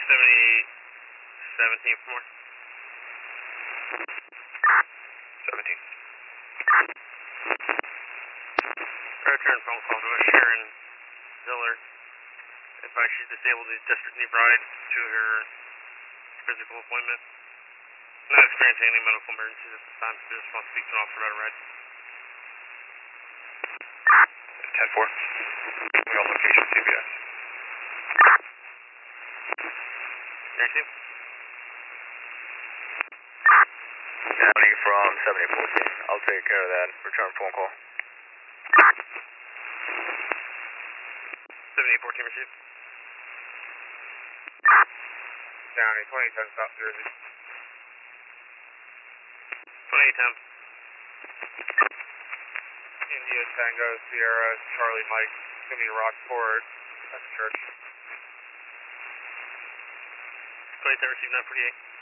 17 for more. 17. Return phone call to Sharon Ziller. Advice she's disabled the district need ride to her physical appointment. Not experiencing any medical emergencies at this time. She just wants to speak to an officer about a ride. 10-4. We on location CBS. Next team. County from 7814. I'll take care of that. Return phone call. 7814 received. County 2010 South Jersey. 2810. India Tango Sierra Charlie Mike. Jimmy Rockport. That's church. 27 received 948.